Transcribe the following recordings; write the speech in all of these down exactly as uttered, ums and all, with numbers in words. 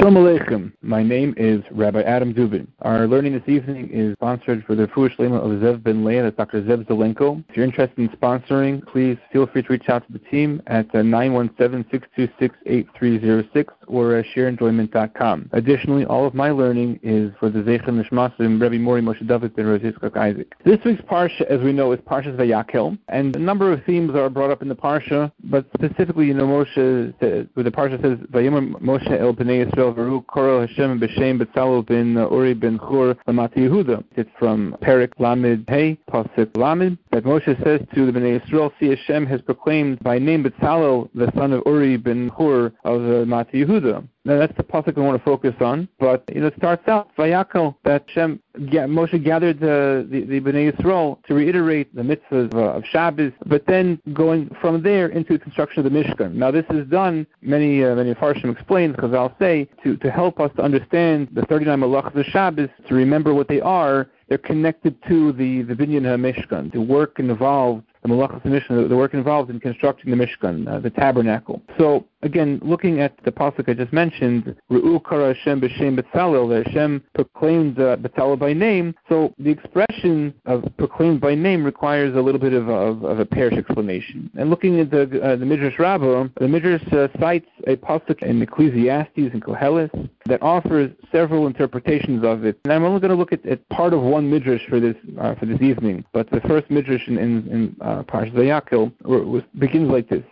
Shalom Aleichem. My name is Rabbi Adam Zubin. Our learning this evening is sponsored for the Refuah Shlema of Zev Ben Leah, that's Doctor Zev Zelenko. If you're interested in sponsoring, please feel free to reach out to the team at uh, nine one seven, six two six, eight three zero six or uh, share enjoyment dot com. Additionally, all of my learning is for the Zeichem Nishmasim Rebbe Mori Moshe David Ben Rav Yitzchak Isaac. This week's Parsha, as we know, is Parshas Vayakel, and a number of themes are brought up in the Parsha, but specifically, you know, Moshe, says, where the Parsha says, Vayomer Moshe el Bnei Yisrael V'ru Korel Hashem B'Shem B'Tzalel Ben Uri Ben Chur Lamati Yehuda. It's from Perik Lamed Hey, Pasuk Lamed, that Moshe says to the Bnei Yisrael, see Hashem has proclaimed by name B'Tzalel, the son of Uri Ben Chur of uh, Mati Yehuda. Now that's the pasuk I want to focus on, but you know, it starts out Vayakel, that Hashem, Moshe gathered the, the, the Bnei Yisrael to reiterate the mitzvahs of, uh, of Shabbos, but then going from there into the construction of the Mishkan. Now this is done, many uh, many Farshim explain, because I'll say, to, to help us to understand the thirty-nine Malachas of Shabbos, to remember what they are. They're connected to the, the Binyan HaMishkan, the work involved, the Malachas HaMishkan, the work involved in constructing the Mishkan, uh, the tabernacle. So, again, looking at the pasuk I just mentioned, Re'u Kara Hashem B'Shem B'Tzalel, that Hashem proclaimed uh, B'Tzalel by name. So the expression of proclaimed by name requires a little bit of, of, of a parish explanation. And looking at the, uh, the Midrash Rabbah, the Midrash uh, cites a pasuk in Ecclesiastes and Koheles that offers several interpretations of it. And I'm only going to look at, at part of one Midrash for this uh, for this evening. But the first Midrash in, in, in uh, Parshas Vayakel begins like this.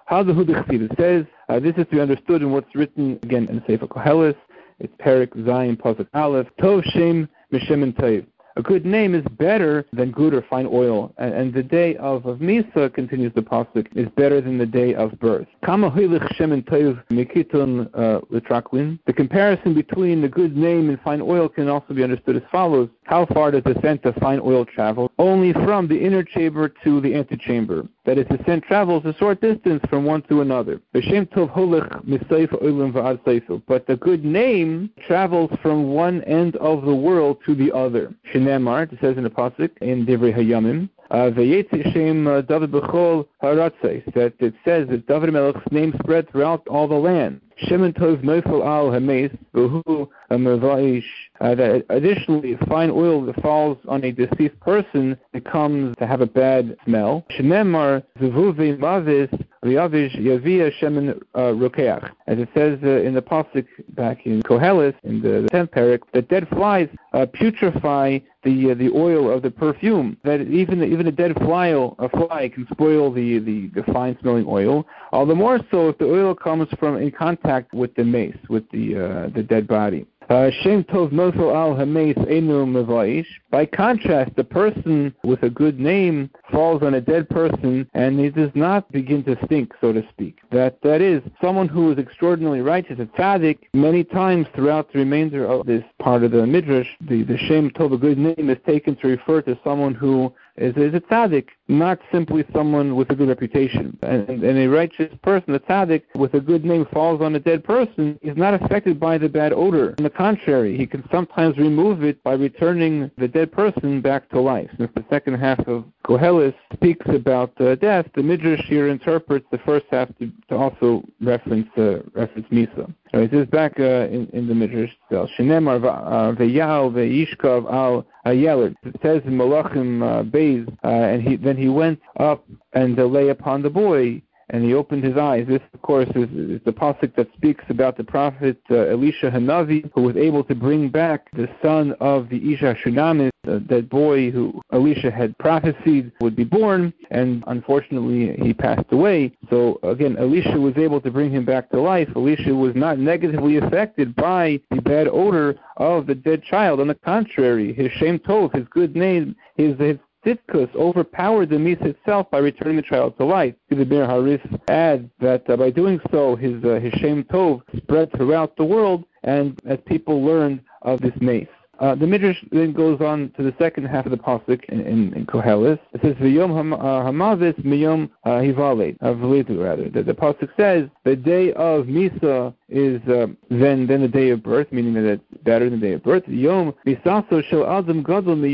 It says, uh, this is to be understood in what's written, again, in Sefer Koheles. It's Perik Zayin Pasuk Aleph. Tov Shem Mishem and Tov. A good name is better than good or fine oil, and, and the day of, of Misa, continues the pasuk, is better than the day of birth. Kama hoilich shem and tov mikitun l'traklin. The comparison between the good name and fine oil can also be understood as follows. How far does the scent of fine oil travel? Only from the inner chamber to the antechamber. That is, the scent travels a short distance from one to another. V'shem tov holich misayf oilim v'ad seifel. But the good name travels from one end of the world to the other. Shenemar, it says in the pasuk in Divrei Hayamim, V'yetzi Shem David B'chol Haratzais, that it says that David Melech's name spread throughout all the land. Shemen Tov Neufel Al Hameis V'hu Mevaish. That additionally, fine oil that falls on a deceased person becomes to have a bad smell. Shenemar Zvuvi Mavis V'yavish Yavia Shemen Rokeach. As it says uh, in the pasuk back in Koheles, in the, the tenth parak, that dead flies uh, putrefy the uh, the oil of the perfume. That even the, even a dead fly, a fly can spoil the, the, the fine smelling oil. All the more so if the oil comes from in contact with the mace, with the uh, the dead body. Shem Tov Nofel Al Hameis Enu Mevaish. By contrast, the person with a good name falls on a dead person and he does not begin to stink, so to speak. That that is, someone who is extraordinarily righteous, a tzaddik, many times throughout the remainder of this part of the Midrash, the, the Shem Tov, a good name, is taken to refer to someone who is, is a tzaddik, not simply someone with a good reputation. And, and a righteous person, a tzaddik, with a good name falls on a dead person, is not affected by the bad odor. On the contrary, he can sometimes remove it by returning the dead person back to life. Since the second half of Koheles speaks about uh, death, the Midrash here interprets the first half to, to also reference uh, reference Misa. So it says back uh, in, in the Midrash, Shenemar V'yal V'yishkav Al Hayeled. It says in Malachim uh, Beis, uh, and he then he went up and uh, lay upon the boy, and he opened his eyes. This, of course, is, is the pasuk that speaks about the prophet uh, Elisha Hanavi, who was able to bring back the son of the Isha Shunamis, uh, that boy who Elisha had prophesied would be born, and unfortunately he passed away. So again, Elisha was able to bring him back to life. Elisha was not negatively affected by the bad odor of the dead child. On the contrary, his Shem Tov, his good name, his, his Tzidkus overpowered the Misa itself by returning the child to life. The Ber Haris adds that uh, by doing so, his uh, his Shem Tov spread throughout the world, and as people learned of this mace. Uh, the Midrash then goes on to the second half of the pasuk in, in, in Koheles. It says, "V'yom hamavis miyom hivaled," uh, v'ledu rather. The, the pasuk says the day of Misa is uh, then then the day of birth, meaning that it's better than the day of birth. Yom misaso shel adam gadol miyom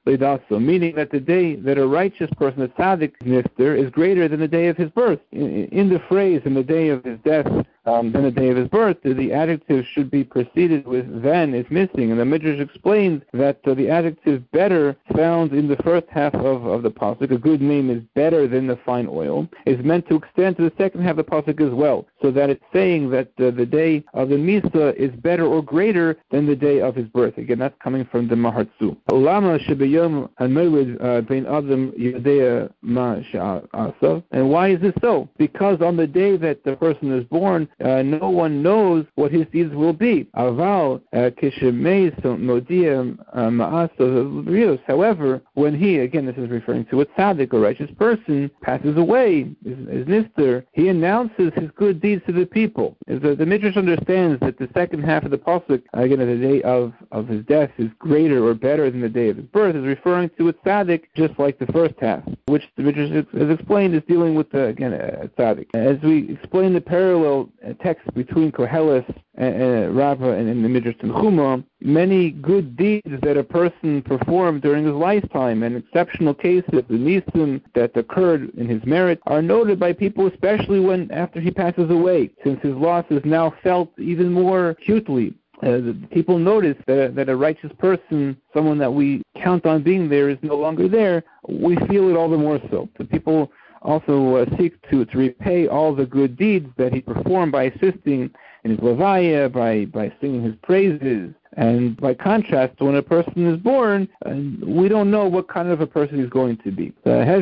Leidaso, meaning that the day that a righteous person, a tzaddik nifter, is greater than the day of his birth. In, in the phrase, in the day of his death, um, than the day of his birth, the adjective should be preceded with then is missing. And the Midrash explains that uh, the adjective better found in the first half of, of the pasuk, a good name is better than the fine oil, is meant to extend to the second half of the pasuk as well, so that it's saying that uh, the day of the Misa is better or greater than the day of his birth. Again, that's coming from the Mahartzu. Lama shebeyom hanolid bein adam yodea ma she'asa. And why is this so? Because on the day that the person is born, uh, no one knows what his deeds will be. Aval kishemeis modia ma'asa rios. However, when he, again, this is referring to a tzaddik, a righteous person, passes away, is, is nifter, he announces his good deeds to the people. The, the Midrash understands that the second half of the pasuk, again, the day of, of his death is greater or better than the day of his birth, is referring to a tzaddik, just like the first half, which the Midrash has explained is dealing with, the, again, a tzaddik. As we explain the parallel text between Koheles and, and Rabbah and, and the Midrash Tanchuma, many good deeds that a person performed during his lifetime and exceptional cases, the nisim that occurred in his merit, are noted by people, especially when after he passes away, since his loss is now felt even more acutely. Uh, people notice that, that a righteous person, someone that we count on being there, is no longer there. We feel it all the more so. The people also uh, seek to, to repay all the good deeds that he performed by assisting in his levaya, by, by singing his praises. And by contrast, when a person is born, uh, we don't know what kind of a person he's going to be.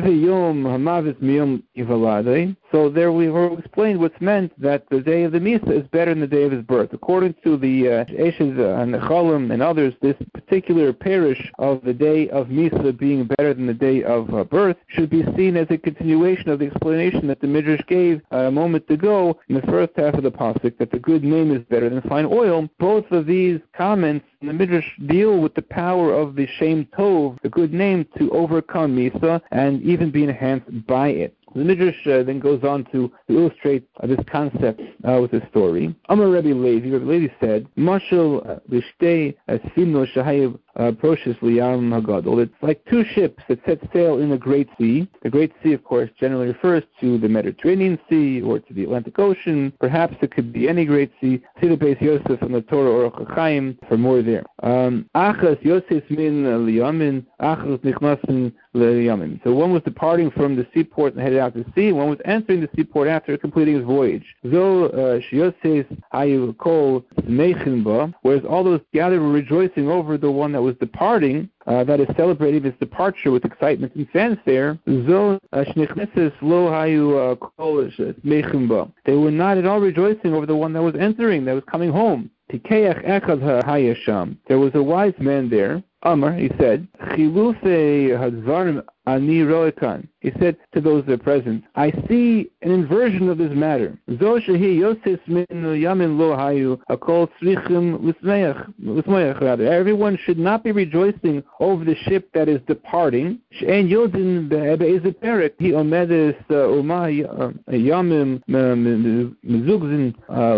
So there we have explained what's meant that the day of the Misa is better than the day of his birth. According to the Eshes uh, and the Cholim and others, this particular parish of the day of Misa being better than the day of uh, birth should be seen as a continuation of the explanation that the Midrash gave uh, a moment ago in the first half of the pasuk, that the good name is better than fine oil. Both of these comments in the Midrash deal with the power of the Shem Tov, the good name, to overcome Misa and even be enhanced by it. The Midrash uh, then goes on to, to illustrate uh, this concept uh, with a story. Amar Rebbe Levi, Rebbe Levi said, Mashal lishtei asfino shahayim approaches liyam hagadol. It's like two ships that set sail in the Great Sea. The Great Sea, of course, generally refers to the Mediterranean Sea or to the Atlantic Ocean. Perhaps it could be any Great Sea. See the Beis Yosef on the Torah Orach HaChaim for more there. Achas Yosef min liyamin, achas nichnasin liyamin. So one was departing from the seaport and headed out to sea. One was entering the seaport after completing his voyage. Zo Yosef hayu kol smechin ba, whereas all those gathered were rejoicing over the one that was departing, uh, that is celebrating his departure with excitement and fanfare. Zo shnichneses lo hayu kol smechin ba. They were not at all rejoicing over the one that was entering, that was coming home. Tikeach echad hayasham. There was a wise man there. Amar, he said, Chilufe hadvarim ani roekan. He said to those that are present, I see an inversion of this matter. Zo shehi yoses min yamin lo hayu akol tzrichim lismeach rather. Everyone should not be rejoicing over the ship that is departing. She'en yodin be'eze perek hi omedes uma yamim mezugzin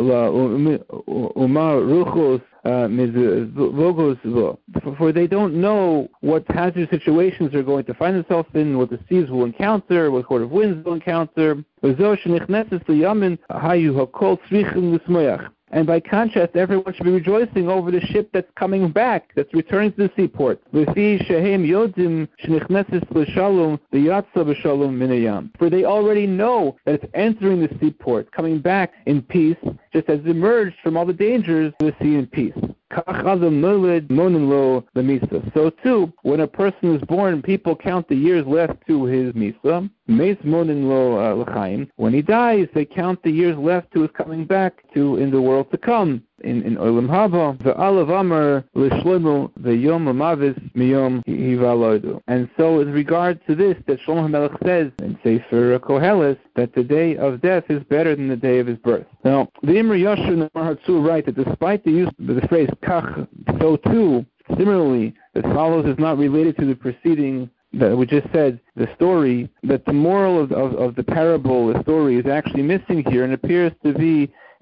uma ruchos. Uh, for they don't know what hazardous situations they're going to find themselves in, what the seas will encounter, what sort of winds they'll encounter. And by contrast, everyone should be rejoicing over the ship that's coming back, that's returning to the seaport. For they already know that it's entering the seaport, coming back in peace, just as it emerged from all the dangers of the sea in peace. So too, when a person is born, people count the years left to his misa. When he dies, they count the years left to his coming back to in the world to come. In in Olam Haba, the Alav Amar Lishlomo the Yom Amavis Miyom Hivalodu. And so, in regard to this, that Shlomo HaMelech says in Sefer Koheles that the day of death is better than the day of his birth. Now, the Imre Yosher and the Mahartzu write that despite the use of the phrase Kach, so too, similarly, that follows is not related to the preceding that we just said, the story, that the moral of, of, of the parable, the story, is actually missing here and appears to be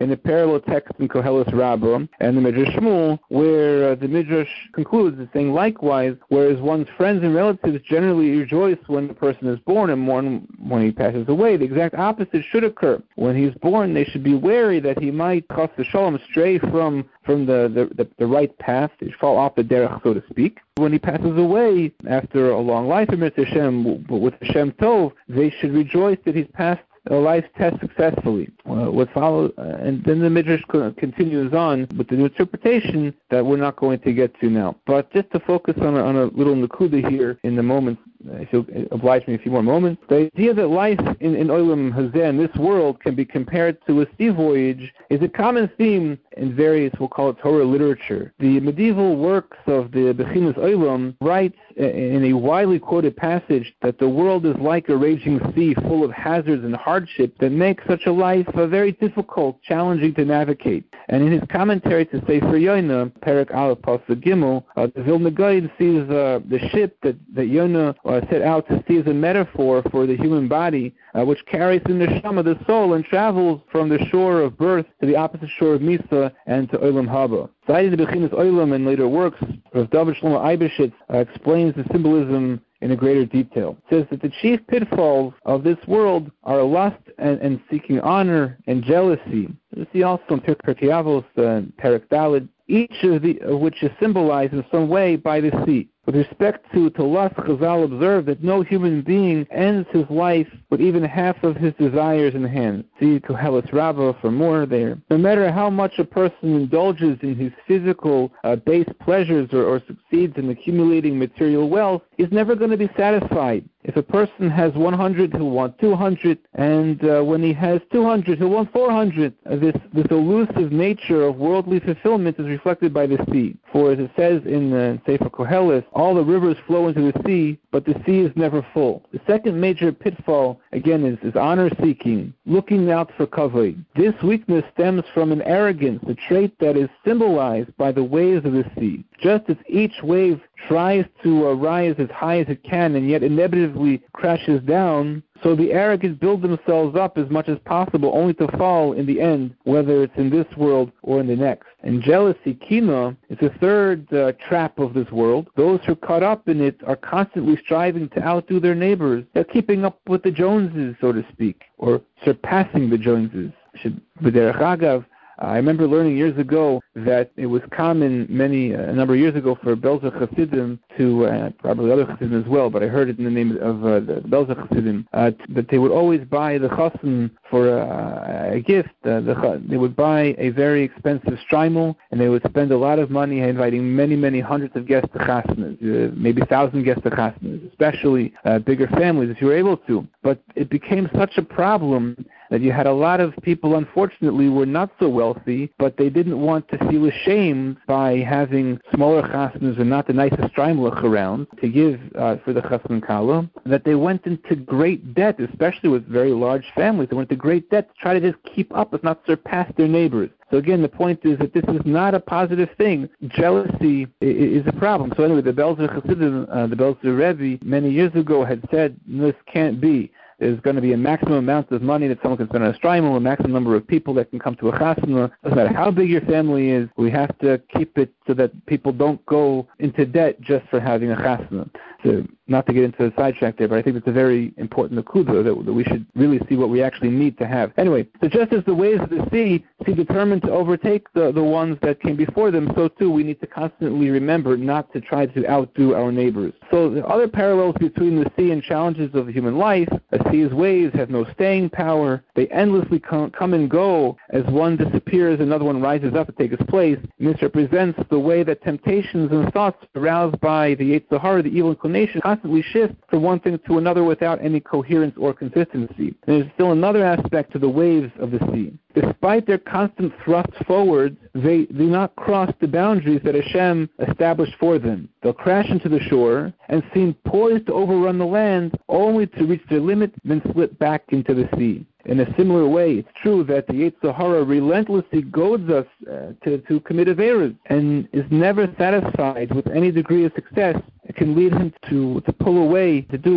in a parallel text in Koheles Rabbah and the Midrash Shmuel, where uh, the Midrash concludes as saying, likewise, whereas one's friends and relatives generally rejoice when the person is born and mourn when he passes away, the exact opposite should occur. When he's born, they should be wary that he might, chas v'shalom, stray from from the, the, the, the right path, fall off the derech, so to speak. When he passes away, after a long life in Mitzvah Hashem, with Hashem Tov, they should rejoice that he's passed a life test successfully. Uh, what follows, uh, and then the Midrash continues on with the new interpretation that we're not going to get to now. But just to focus on a, on a little nakuda here in the moment, if you'll oblige me a few more moments, the idea that life in, in Olam Hazeh, in this world, can be compared to a sea voyage is a common theme in various, we'll call it Torah literature. The medieval works of the Bechinas Olam writes in a widely quoted passage that the world is like a raging sea full of hazards and hardships that make such a life uh, very difficult, challenging to navigate. And in his commentary to Sefer Yonah, Perek Aleph Pasuk Gimel, uh, the Vilna Gaon sees uh, the ship that, that Yonah uh, set out to see as a metaphor for the human body, uh, which carries the neshama, the soul, and travels from the shore of birth to the opposite shore of Misa and to Olam Haba. Citing the Bechinas Olam and later works, Rav David Shlomo Eibeshitz uh, explains the symbolism in a greater detail. It says that the chief pitfalls of this world are lust and, and seeking honor and jealousy. You see also in Pirkei Avos and Perek Daled, each of, the, of which is symbolized in some way by the sea. With respect to, to lust, Chazal observed that no human being ends his life with even half of his desires in hand. See Koheles Rabbah for more there. No matter how much a person indulges in his physical uh, base pleasures or, or succeeds in accumulating material wealth, he's never going to be satisfied. If a person has one hundred, he'll want two hundred, and uh, when he has two hundred, he'll want four hundred. Uh, this, this elusive nature of worldly fulfillment is reflected by the sea. For as it says in uh, Sefer Koheles, all the rivers flow into the sea, but the sea is never full. The second major pitfall, again, is, is honor-seeking, looking out for kavod. This weakness stems from an arrogance, a trait that is symbolized by the waves of the sea. Just as each wave tries to uh, rise as high as it can and yet inevitably crashes down, so the arrogant build themselves up as much as possible only to fall in the end, whether it's in this world or in the next. And jealousy, kina, is the third uh, trap of this world. Those who are caught up in it are constantly striving to outdo their neighbors. They're keeping up with the Joneses, so to speak, or surpassing the Joneses. B'derech Agav, I remember learning years ago that it was common many, a number of years ago, for Belzer Hasidim to, uh, probably other Hasidim as well, but I heard it in the name of uh, the Belzer Hasidim, uh, that they would always buy the Chassan for uh, a gift. Uh, the, they would buy a very expensive shtreimel, and they would spend a lot of money inviting many, many hundreds of guests to Chassanas, uh, maybe a thousand guests to Chassanas, especially uh, bigger families if you were able to. But it became such a problem that you had a lot of people, unfortunately, were not so wealthy, but they didn't want to feel ashamed by having smaller chasnas and not the nicest shtreimlach around to give uh, for the chassan kala, that they went into great debt, especially with very large families. They went into great debt to try to just keep up, if not surpass their neighbors. So again, the point is that this is not a positive thing. Jealousy is a problem. So anyway, the Belzer Hasidim, uh, the Belzer Rebbe, many years ago had said, this can't be. There's going to be a maximum amount of money that someone can spend on a shtreimel, a maximum number of people that can come to a chasana. Doesn't matter how big your family is, we have to keep it so that people don't go into debt just for having a chasana. So, not to get into the sidetrack there, but I think it's a very important nakuda that, that we should really see what we actually need to have. Anyway, so just as the waves of the sea seem determined to overtake the, the ones that came before them, so too we need to constantly remember not to try to outdo our neighbors. So the other parallels between the sea and challenges of human life, a sea's waves have no staying power. They endlessly come, come and go. As one disappears, another one rises up to take its place. And this represents the way that temptations and thoughts aroused by the Yetzer Hara, the evil inclination, constantly shift from one thing to another without any coherence or consistency. And there's still another aspect to the waves of the sea. Despite their constant thrust forwards, they do not cross the boundaries that Hashem established for them. They'll crash into the shore and seem poised to overrun the land, only to reach their limit, then slip back into the sea. In a similar way, it's true that the Yetzer Hara relentlessly goads us uh, to, to commit averas and is never satisfied with any degree of success. It can lead him to, to pull away, to do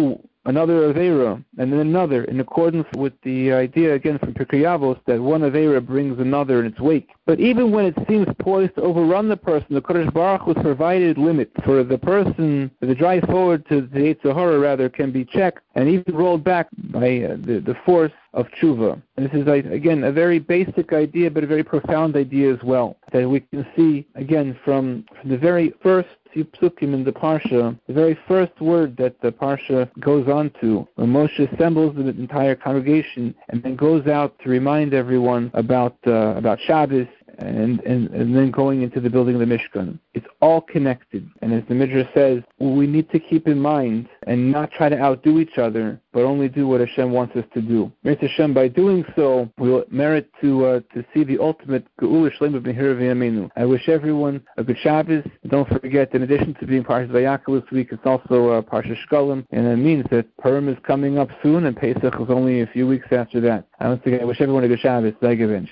another Aveira, and then another, in accordance with the idea, again, from Pirkei Avos, that one Aveira brings another in its wake. But even when it seems poised to overrun the person, the Kodesh Baruch Hu has provided limits for the person, the drive forward to the Yetzer Hara, rather, can be checked and even rolled back by uh, the, the force of tshuva. And this is, again, a very basic idea, but a very profound idea as well, that we can see, again, from, from the very first few psukim in the Parsha, the very first word that the Parsha goes on to, when Moshe assembles the entire congregation and then goes out to remind everyone about uh, about Shabbos, and, and, and then going into the building of the Mishkan. It's all connected. And as the Midrash says, we need to keep in mind and not try to outdo each other, but only do what Hashem wants us to do. Merit Hashem, by doing so, we will merit to uh, to see the ultimate Geula Shlema B'Mehira V'Yameinu. I wish everyone a good Shabbos. Don't forget, in addition to being Parshas Vayakal this week, it's also uh, Parshas Shkalim, and it means that Purim is coming up soon, and Pesach is only a few weeks after that. I once again, I wish everyone a good Shabbos. Zay Gevinch.